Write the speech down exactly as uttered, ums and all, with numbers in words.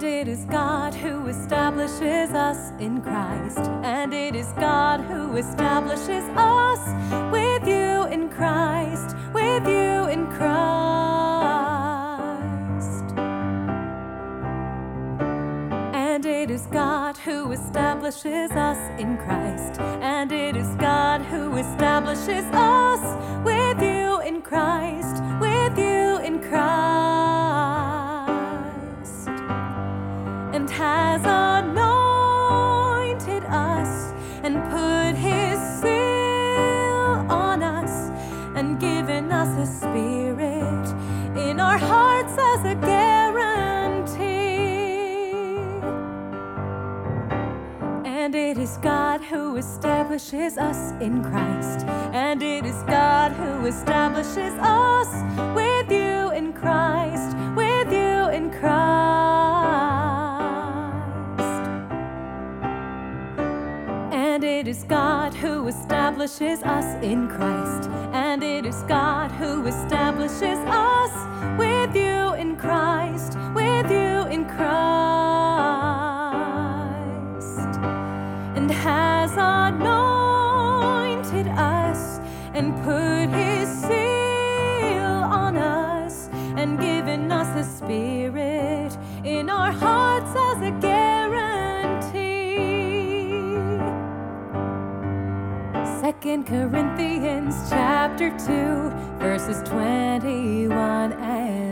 it is God who establishes us in Christ. And it is God who establishes us with you in Christ, with you in Christ. And it is God who establishes us in Christ. And it is God who establishes us with you in Christ, with you in Christ. And has anointed us and put his seal on us and given us a spirit in our hearts as a guarantee. And it is God who establishes us in Christ. And it is God who establishes us with you in Christ, with you in Christ. And it is God who establishes us in Christ. And it is God who establishes us with you in Christ, with you in Christ. And has anointed us and put his seal on us and given us a spirit in our hearts as a guarantee. Second Corinthians chapter two, verses twenty-one and